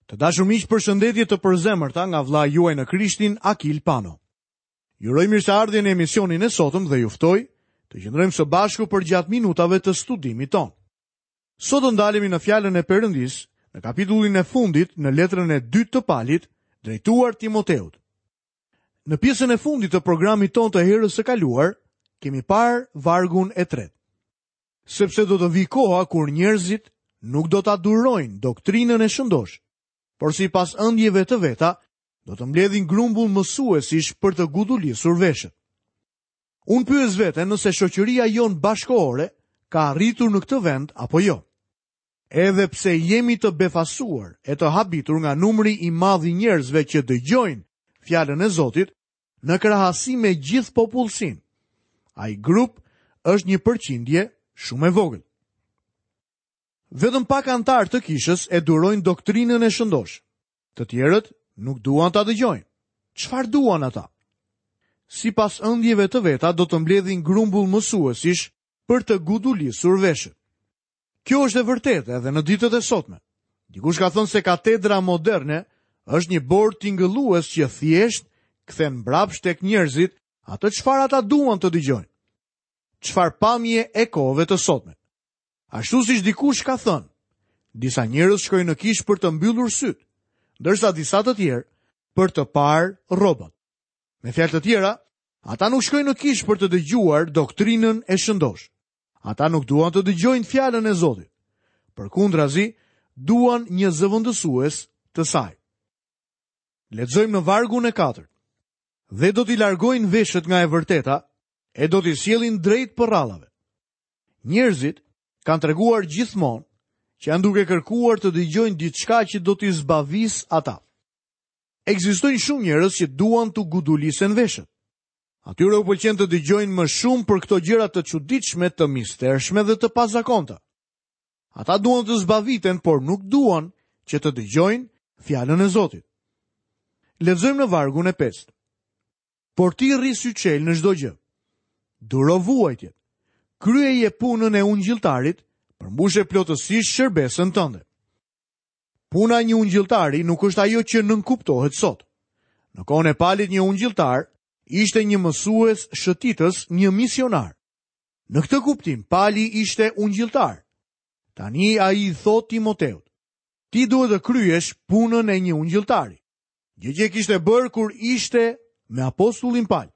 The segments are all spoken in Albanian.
Të dashur miq, përshëndetje të përzemërta nga vlla juaj në Krishtin, Akil Pano. Ju uroj mirëseardhjen në emisionin e sotëm dhe ju ftoj të qëndrojmë së bashku për gjatë minutave të studimit ton. Sot do ndalemi në fjalën e Perëndis, në kapitullin e fundit në letrën e 2 të Palit, drejtuar Timoteut. Në pjesën e fundit të programit ton të herës së kaluar, kemi parë vargun e 3. Sepse do të vi koha kur njerëzit nuk do ta durojnë doktrinën e shëndosh, por si pas ëndjeve të veta, do të mbledhin grumbull mësuesish për të gudulisur veshët. Unë pyes veten nëse shoqëria jonë bashkëkohore ka arritur në këtë vend apo jo. Edhe pse jemi të befasuar e të habitur nga numri i madh i njerëzve që dëgjojnë fjalën e Zotit, në krahasim me gjithë popullsinë, ai grup është një përqindje shumë e vogël. Vetëm pak antar të kishës e durojnë doktrinën e shëndosh. Të tjerët nuk duan ta dëgjojnë. Çfarë duan ata? Sipas ëndjeve të veta do të mbledhin grumbull mësuesish për të gudulisur veshët. Kjo është e vërtetë edhe në ditët e sotme. Dikush ka thënë se katedra moderne është një bord tingëllues që thjesht kthen mbrapsht tek njerëzit atë çfarë ata duan të dëgjojnë. Çfarë pamje e kohëve të sotme. Ashtu siç dikush ka thënë, disa njerëz shkojnë në kishë për të mbyllur syt, ndërsa disa të tjerë për të parë rrobat. Me fjalë të tjera, ata nuk shkojnë në kishë për të dëgjuar doktrinën e shëndosh. Ata nuk duan të dëgjojnë fjalën e Zotit. Përkundrazi, duan një zëvendësues të saj. Lexojmë në vargun e 4. Dhe do t'i largojnë veshët nga e vërteta e do t'i sjellin drejt përrallave. Njerëzit kanë treguar gjithmonë që janë duke kërkuar të dëgjojnë diçka që do t'i zbavis ata. Ekzistojnë shumë njerëz që duan të gudulisen veshët. Atyre u pëlqen të dëgjojnë më shumë për këto gjëra të çuditshme, të mistershme dhe të pazakonta. Ata duan të zbaviten, por nuk duan që të dëgjojnë fjalën e Zotit. Lexojmë në vargun e 5. Por ti rri syçel në çdo gjë. Duro vuajtjet. Kryeje punën e ungjilltarit, përmbushe plotësisht shërbesën tënde. Puna e një ungjilltari nuk është ajo që nënkuptohet sot. Në kohën e Palit një ungjilltar ishte një mësues shëtitës, një misionar. Në këtë kuptim, Pali ishte ungjilltar. Tani ai i thot Timoteut, ti duhet të kryesh punën e një ungjilltari. Gjë që kishte bërë kur ishte me apostullin Pal.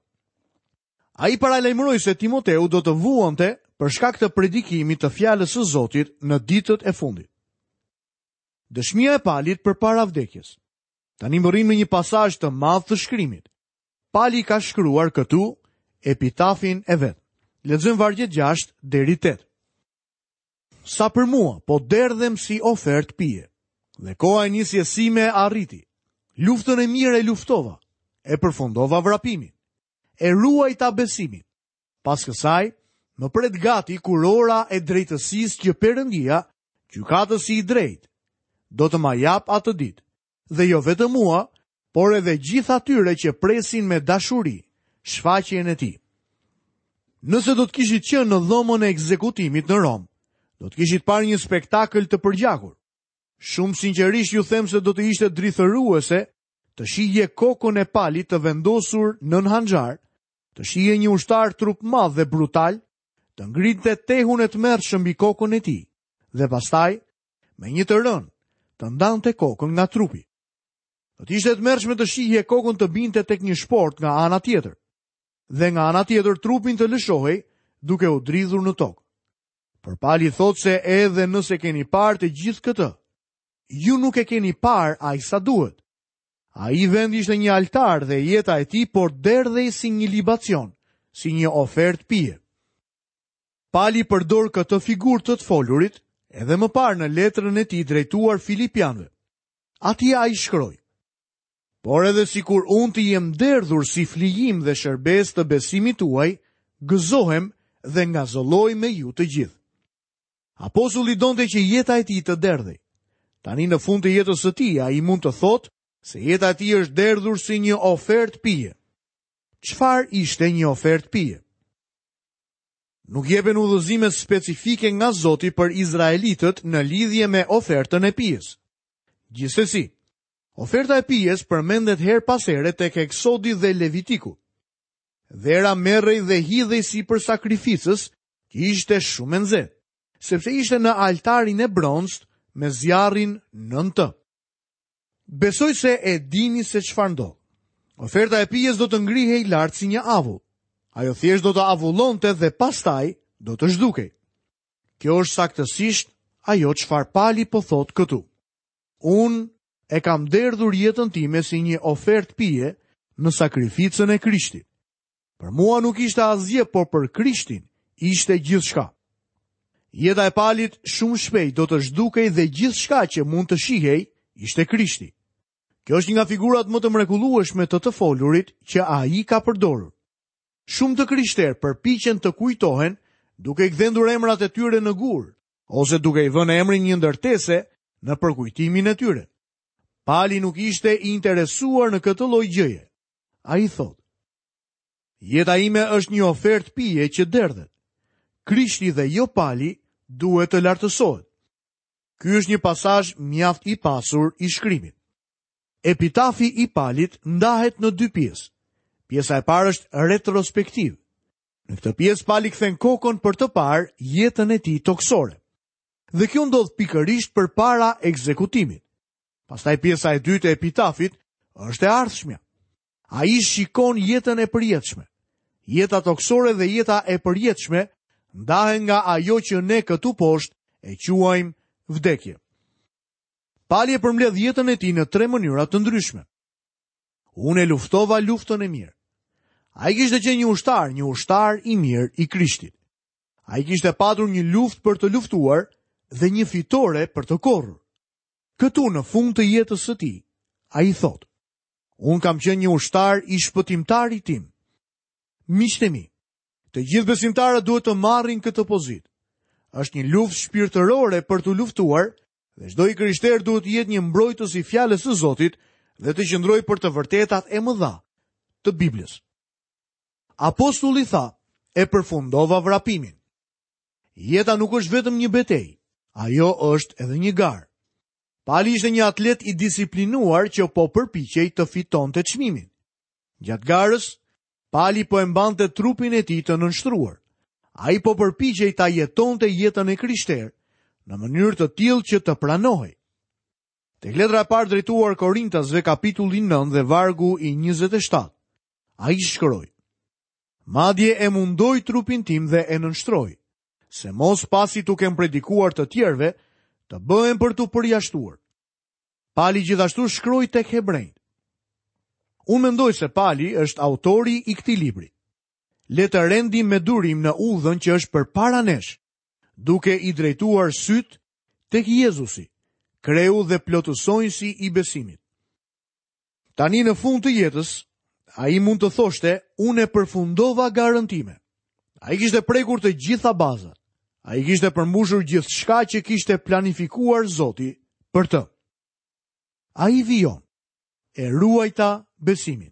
Ai paralajmëroi se Timoteu do të vuante për shkak të predikimit të fjalës së Zotit në ditët e fundit. Dëshmia e Palit përpara vdekjes. Tani më rrim në një pasazh të madh të shkrimit. Pali ka shkruar këtu epitafin e vet. Lexojmë vargjet 6 deri 8. Sa për mua, po derdhem si ofertë pije, dhe koha e nisjes sime arriti. Luftën e mirë e luftova, e përfundova vrapimin, e ruajta besimin. Pas kësaj, më pret gati kurora e drejtësisë që Perëndia, gjykatësi i drejtë, do të ma jap atë ditë, dhe jo vetëm mua, por edhe gjithë atyre që presin me dashuri shfaqjen e tij. Nëse do të kishit qenë në dhomën e ekzekutimit në Rom, do të kishit parë një spektakël të përgjakur. Shumë sinqerisht ju them se do të ishte drithëruese të shihje kokën e Palit të vendosur nën hanxhar, të shihje një ushtar trup madh dhe brutal, të ngrinte tehun e tmerrshëm mbi kokën e tij, dhe pastaj, me një të rënë, të ndante kokën nga trupi. Do të ishte tmerrshme të shihje kokën të binte tek një shport nga ana tjetër, dhe nga ana tjetër trupin të lëshohej duke u dridhur në tokë. Por Pali thot se edhe nëse keni parë të gjithë këtë, ju nuk e keni parë aq sa duhet. Ai vendi ishte një altar dhe jeta e tij por derdhej si një libacion, si një ofertë pije. Pali përdor këtë figurë të folurit edhe më parë në letrën e tij drejtuar Filipianëve. Atje ai shkroi: Por edhe sikur unë të jem derdhur si flijim dhe shërbes të besimit tuaj, gëzohem dhe ngazëlloj me ju të gjithë. Apostulli donte që jeta e tij të derdhej. Tani në fund të jetës së tij ai mund të thotë se jeta e tij është derdhur si një ofertë pije. Çfarë ishte një ofertë pije? Nuk jepen udhëzime specifike nga Zoti për izraelitët në lidhje me ofertën e pijes. Gjithsesi, Oferta e pijes përmendet her pas here tek Eksodi dhe Levitiku. Dhera merrej dhe hidhej sipër sakrificës, që ishte shumë e nxehtë, sepse ishte në altarin e bronzt me zjarrin nën të. Besoj se e dini se çfarë ndodh. Oferta e pijes do të ngrihej lart si një avull. Ajo thjesht do të avullonte dhe pastaj do të zhdukej. Kjo është saktësisht ajo çfarë Pali po thot këtu. Unë e kam derdhur jetën time si një ofertë pije në sakrificën e Krishtit. Për mua nuk ishte asgjë, por për Krishtin ishte gjithçka. Jeta e Palit shumë shpejt do të zhdukej dhe gjithçka që mund të shihej ishte Krishti. Kjo është një nga figurat më të mrekullueshme të folurit që ai ka përdorur. Shumë të krishterë përpiqen të kujtohen duke i gdhendur emrat e tyre në gur, ose duke i vënë emrin një ndërtese në përkujtimin e tyre. Pali nuk ishte i interesuar në këtë lloj gjëje. Ai thot: jeta ime është një ofertë pije që derdhet. Krishti dhe jo Pali duhet të lartësohet. Ky është një pasazh mjaft i pasur i shkrimit. Epitafi i Palit ndahet në dy pjesë. Pjesa e parë është retrospektiv. Në këtë pjesë Pali kthen kokën për të parë jetën e tij toksore. Dhe kjo ndodh pikërisht përpara ekzekutimit. Pastaj pjesa e dytë e epitafit është e ardhshmja. Ai shikon jetën e përjetshme. Jeta toksore dhe jeta e përjetshme ndahen nga ajo që ne këtu poshtë e quajmë vdekje. Pali e përmbledh jetën e tij në 3 mënyra të ndryshme. Unë e luftova luftën e mirë. Ai kishte qenë një ushtar i mirë i Krishtit. Ai kishte patur një luftë për të luftuar dhe një fitore për të korrur. Këtu në fund të jetës së tij, ai thot: unë kam qenë një ushtar i shpëtimtarit tim. Miqtë e mi, të gjithë besimtarët duhet të marrin këtë pozitë. Është një luftë shpirtërore për të luftuar dhe çdo i krishter duhet të jetë një mbrojtës i fjalës së Zotit dhe të qëndrojë për të vërtetat e mëdha të Biblës. Apostulli tha: e përfundova vrapimin. Jeta nuk është vetëm një betejë, ajo është edhe një garë. Pali ishte një atlet i disiplinuar që po përpiqej të fitonte çmimin. Gjatë garës, Pali po e mbante trupin e tij të nënshtruar. Ai po përpiqej ta jetonte jetën e krishter në mënyrë të tillë që të pranohej. Tek letra e parë drejtuar Korintasve kapitulli 9 dhe vargu i 27, ai shkroi: madje e mundoj trupin tim dhe e nënshtroj, se mos pasi tu kem predikuar të tjerve, të bëhen për të përjashtuar. Pali gjithashtu shkroi tek Hebrejt. Unë mendoj se Pali është autori i këtij libri. Le të rendim me durim në udhën që është përpara nesh, duke i drejtuar syt tek Jezusi, kreu dhe plotësojnësi i besimit. Tani në fund të jetës, ai mund të thoshte: unë e përfundova garën time. Ai kishte prekur të gjitha bazat. Ai kishte përmbushur gjithçka që kishte planifikuar Zoti për të. Ai vijon, e ruajta besimin.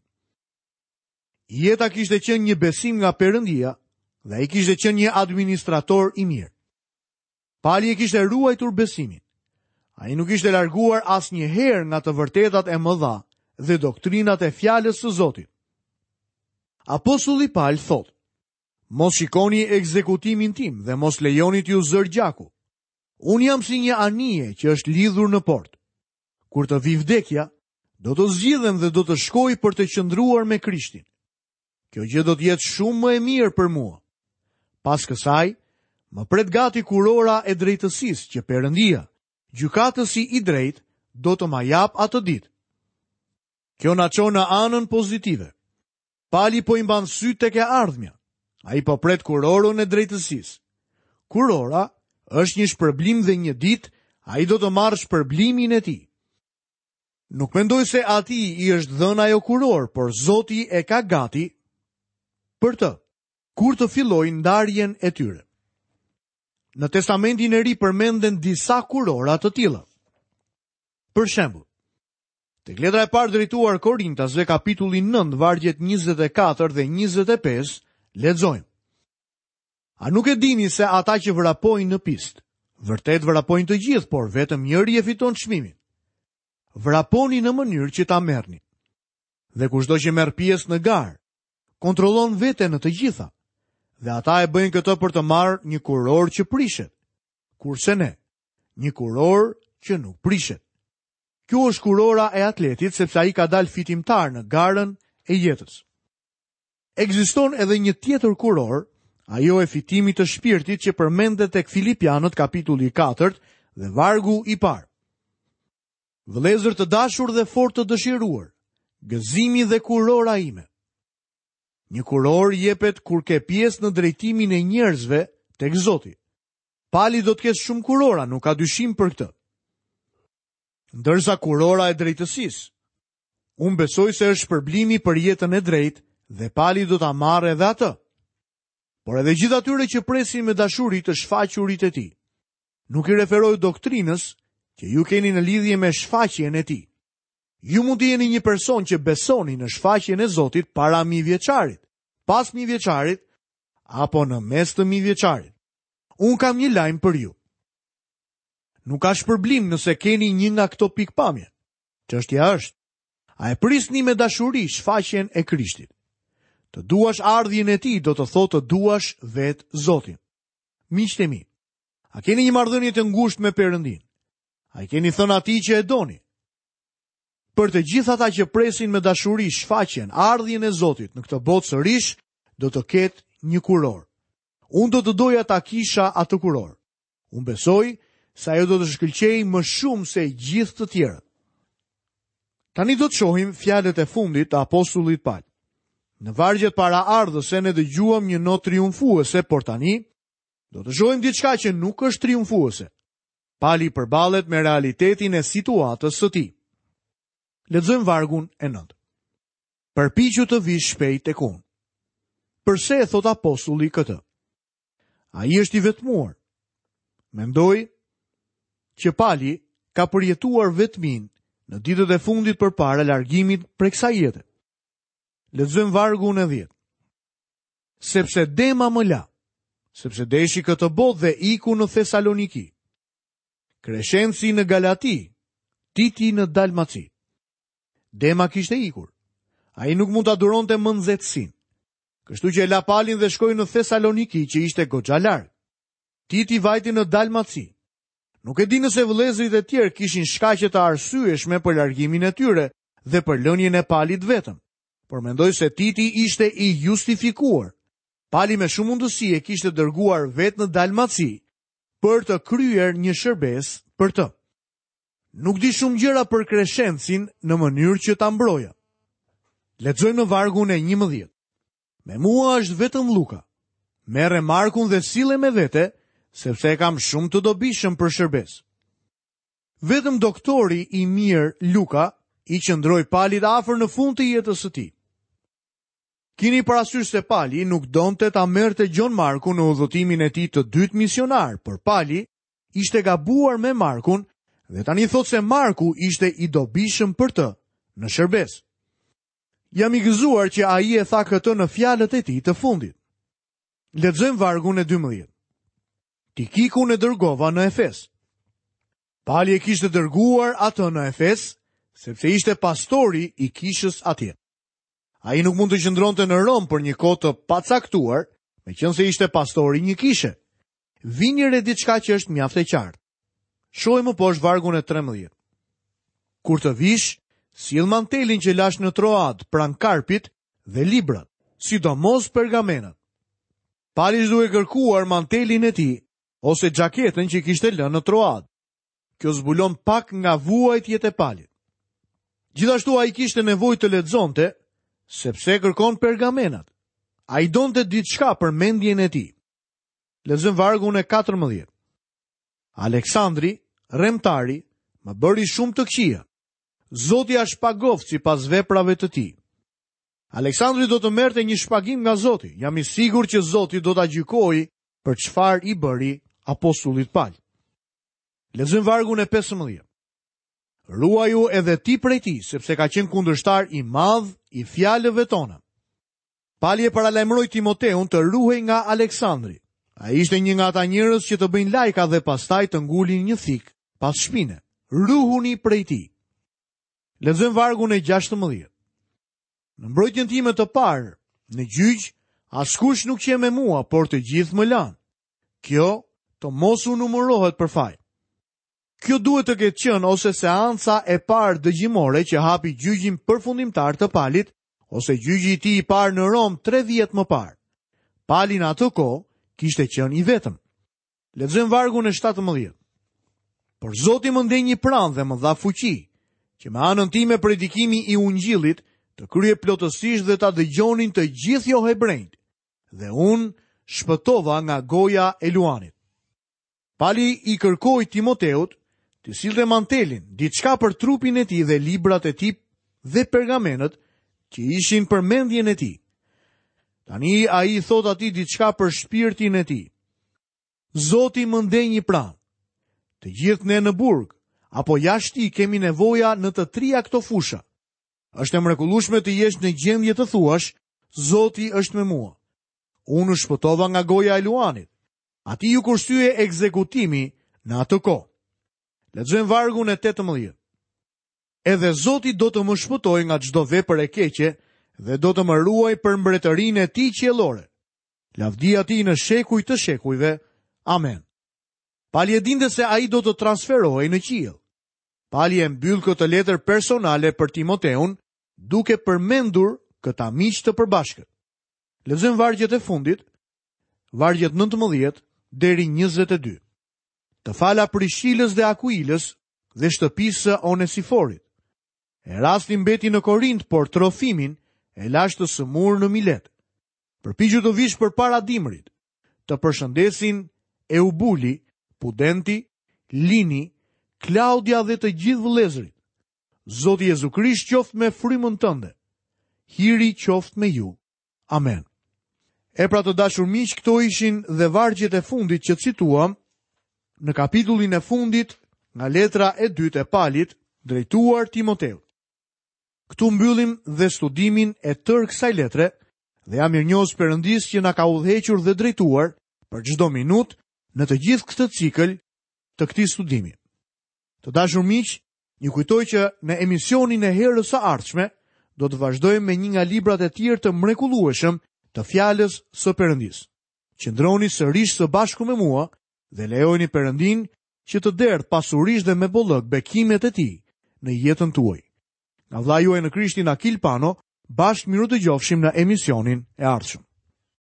Jeta kishte qenë një besim nga Perëndia dhe ai kishte qenë një administrator i mirë. Pali e kishte ruajtur besimin. Ai nuk ishte larguar asnjëherë nga të vërtetat e mëdha dhe doktrinat e fjalës së Zotit. Apostulli Paul thot: mos shikoni ekzekutimin tim dhe mos lejoni t'ju zër gjaku. Unë jam si një anije që është lidhur në port. Kur të vi vdekja, do të zgjidhem dhe do të shkoj për të qëndruar me Krishtin. Kjo gjë do të jetë shumë më e mirë për mua. Pas kësaj, më pret gati kurora e drejtësisë që Perëndia, gjykatësi i drejtë, do të ma jap atë ditë. Kjo na çon në anën pozitive. Pali po i mban sy tek e ardhmja. Ai po pret kurorën e drejtësisë. Kurora është një shpërblim dhe një ditë ai do të marrë shpërblimin e tij. Nuk mendoj se atij i është dhënë ajo kurorë, por Zoti e ka gati për të, kur të fillojë ndarjen e tyre. Në Testamentin e Ri përmenden disa kurora të tilla. Për shembull, tek letra e parë drejtuar Korintasve kapitulli 9 vargjet 24 dhe 25 lexojmë: a nuk e dini se ata që vrapojnë në pistë, vërtet vrapojnë të gjithë, por vetëm njëri e fiton çmimin? vraponi në mënyrë që ta merrni. Dhe kushdo që merr pjesë në garë, kontrollon veten në të gjitha, dhe ata e bëjnë këtë për të marrë një kuror që prishet, kurse ne, një kuror që nuk prishet. Kjo është kurora e atletit, sepse ai ka dalë fitimtar në garën e jetës. Ekziston edhe një tjetër kuror, ajo e fitimit të shpirtit që përmendet tek Filipianët kapitulli 4 dhe vargu i parë. Vëllezër të dashur dhe fort të dëshiruar, gëzimi dhe kurora ime. Një kuror jepet kur ke pjesë në drejtimin e njerëzve tek Zoti. Pali do të kesh shumë kurora, nuk ka dyshim për këtë. Ndërsa kurora e drejtësisë, unë besoj se është shpërblimi për jetën e drejtë dhe pali do ta marrë edhe atë. Por edhe gjithë atyre që presin me dashuri të shfaqurit e tij. Nuk i referoj doktrinës që ju keni në lidhje me shfaqjen e tij. Ju mund të jeni një person që besoni në shfaqjen e Zotit para 1000 vjeçarit, pas 1000 vjeçarit, apo në mes të 1000 vjeçarit. Unë kam një lajm për ju. Nuk ka shpërblim nëse keni një nga këto pikpamje. Çështja është, a e prisni me dashuri shfaqjen e Krishtit? Të duash ardhjen e tij do të thotë të duash vetë Zotin. Miqtë e mi, a keni një marrëdhënie të ngushtë me Perëndin? A i keni thënë atij që e doni? Për të gjithë ata që presin me dashuri shfaqjen, ardhjen e Zotit në këtë botë sërish, do të ketë një kuror. Unë do të doja ta kisha atë kuror. Unë besoj se ajo do të shkëlqej më shumë se gjithë të tjerët. Tani do të shohim fjalët e fundit të apostullit Paul. Në vargjet para ardhëse ne dëgjuam një notë triumfuese, por tani do të shohim diçka që nuk është triumfuese. Pali përballet me realitetin e situatës së tij. Lexojmë vargun e 9. Përpiqu të vish shpejt tek unë. Përse e thot apostulli këtë? Ai është i vetmuar. Mendoj që Pali ka përjetuar vetmin në ditët e fundit përpara largimit prej kësaj jete. Lexojmë vargun e 10. Sepse Dema më la, sepse deshi këtë botë dhe iku në Thesaloniki. Kreshenci në Galati, Titi në Dalmaci. Dema kishte ikur. Ai nuk mund ta duronte më nxehtësinë. Kështu që e la Palin dhe shkoi në Thesaloniki, që ishte goxha larg. Titi vajti në Dalmaci. Nuk e di nëse vëllezërit e tjerë kishin shkaqe të arsyeshme për largimin e tyre dhe për lënien e Palit vetëm, por mendoj se Titi ishte i justifikuar. Pali me shumë mundësi e kishte dërguar vetë në Dalmaci për të kryer një shërbes për të. Nuk di shumë gjëra për Kreshencin në mënyrë që ta mbroja. Lexojmë në vargun e 11. Me mua është vetëm Luka. Merre Markun dhe sille me vete, sepse e kam shumë të dobishëm për shërbes. Vetëm doktori i mirë Luka i qëndroi Palit afër në fund të jetës së tij. Kini parasysh se Pali nuk donte ta merrte Gjon Markun në udhëtimin e tij të dytë misionar, por Pali ishte gabuar me Markun dhe tani thot se Marku ishte i dobishëm për të në shërbes. Jam i gëzuar që ai e tha këtë në fjalët e tij të fundit. Lexojmë vargun e 12. Tikikun e dërgova në Efes. Pali e kishte dërguar atë në Efes, sepse ishte pastori i kishës atje. Ai nuk mund të qëndronte në Rom për një kohë të pacaktuar, meqense ishte pastori një kishe. Vinjere diçka që është mjaft e qartë. Shohim më poshtë vargun e 13. Kur të vish, sill mantelin që lash në Troad pranë Karpit dhe librat, sidomos pergamenat. Pali duhet kërkuar mantelin e tij ose xhaketën që kishte lënë në Troad. Kjo zbulon pak nga vuajtjet e Palit. Gjithashtu ai kishte nevojë të lexonte, sepse kërkon pergamenat. Ai donte diçka për mendjen e tij. Lexojmë vargun e 14. Aleksandri, rremtari, më bëri shumë të këqija. Zoti a shpagoft sipas veprave të tij. Aleksandri do të merrte një shpagim nga Zoti. Jam i sigurt që Zoti do ta gjykojë për çfarë i bëri apostullit Paul. Lexojmë vargun e 15. Ruaju edhe ti prej tij, sepse ka qenë kundërshtar i madh i fjalëve tona. Pali e paralajmëroi Timoteun të ruhej nga Aleksandri. Ai ishte një nga ata njerëz që të bëjnë lajka dhe pastaj të ngulin një thik pas shpine. Ruhuni prej tij. Lexojmë vargun e 16. Në mbrojtjen time të parë, në gjyq, askush nuk qe me mua, por të gjithë më lanë. Kjo të mos u numërohet për faj. Kjo duhet të ketë qenë ose seanca e parë dëgjimore që hapi gjyqin përfundimtar të Palit, ose gjyqi i tij i parë në Rom 3 vjet më parë. Pali në atë kohë kishte qenë i vetëm. Lexojmë vargun e 17. Por Zoti më ndej një pranë dhe më dha fuqi, që me anën time predikimi i ungjillit të kryej plotësisht dhe ta dëgjonin të gjithë jo hebrejt, dhe unë shpëtova nga goja e luanit. Pali i kërkoi Timoteut të sillte mantelin, diçka për trupin e tij dhe librat e tij dhe pergamentet që ishin për mendjen e tij. Tani ai thot atij diçka për shpirtin e tij. Zoti më ndej një pranë. Të gjithë ne në burg apo jashtë i kemi nevoja në të trija këto fusha. Është e mrekullueshme të jesh në gjendje të thuash, Zoti është me mua. Unë u shpëtova nga goja e luanit. Ati ju kursyje ekzekutimi në atë kohë. Lexojmë vargun e 18. Edhe Zoti do të më shpëtoj nga çdo vepër e keqe dhe do të më ruaj për mbretërinë e tij qiellore. Lavdia tij në shekuj të shekujve. Amen. Pali e dinte se ai do të transferohej në qiell. Pali e mbyll këtë letër personale për Timoteun, duke përmendur këta miq të përbashkët. Lexojmë vargjet e fundit, vargjet 19 deri 22. Të fala Prishilës dhe Akuilës dhe shtëpisë së Onesiforit. Erasti mbeti në Korint, por Trofimin e lash të sëmur në Milet. Përpiqu të vish përpara dimrit. Të përshëndesin Eubuli, Pudenti, Lini, Klaudia dhe të gjithë vëllezërit. Zoti Jezu Krisht qoftë me frymën tënde. Hiri qoftë me ju. Amen. E pra të dashur miq, këto ishin dhe vargjet e fundit që cituam në kapitullin e fundit nga letra e 2 e Palit drejtuar Timoteut. Këtu mbyllim dhe studimin e tërë kësaj letre dhe jam mirënjohës Perëndis që na ka udhëhequr dhe drejtuar për çdo minutë në të gjithë këtë cikël të këtij studimi. Të dashur miq, ju kujtoj që në emisionin e herës së ardhshme do të vazhdojmë me një nga librat e tjerë të mrekullueshëm të fjalës së Perëndis. Qëndroni sërish së bashku me mua dhe lejoni Perëndin që të derdh pasurisht dhe me bollëk bekimet e tij në jetën tuaj. Nga vllai juaj në Krishtin Akil Pano, bashkë miru dëgjofshim në emisionin e ardhshëm.